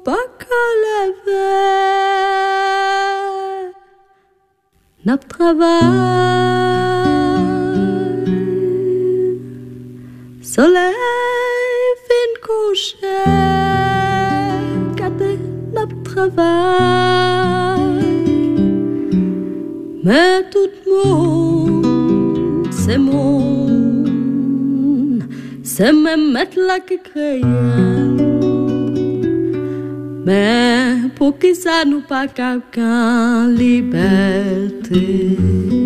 pas qu'à lever, n'a travail, soleil fin couché, gardez n'a travail, mais tout le monde, c'est monde, c'est même mettre là qui crée. Mais pour qui ça nous pas quelqu'un liberté?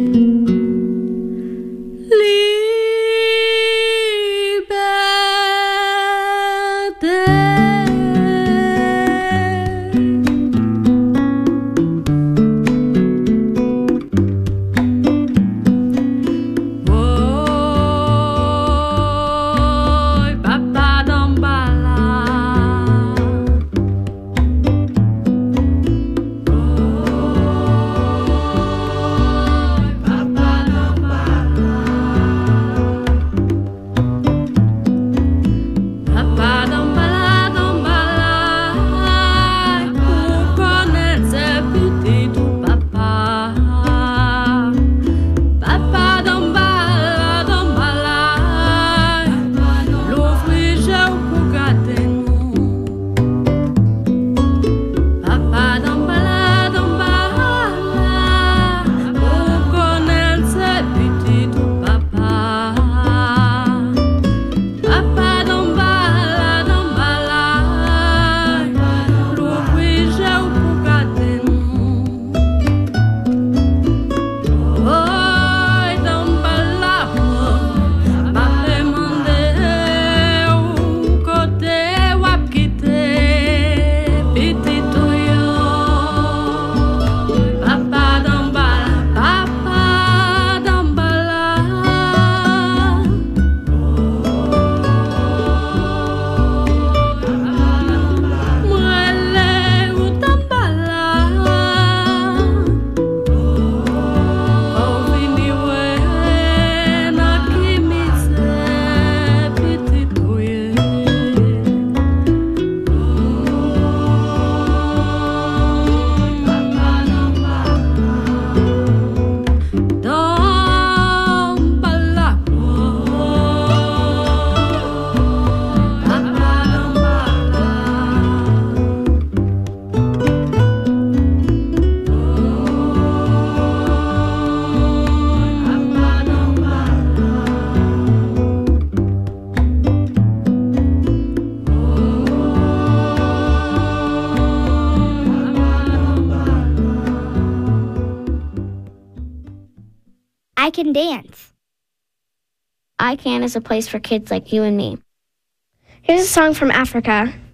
I Can Dance. I Can is a place for kids like you and me. Here's a song from Africa.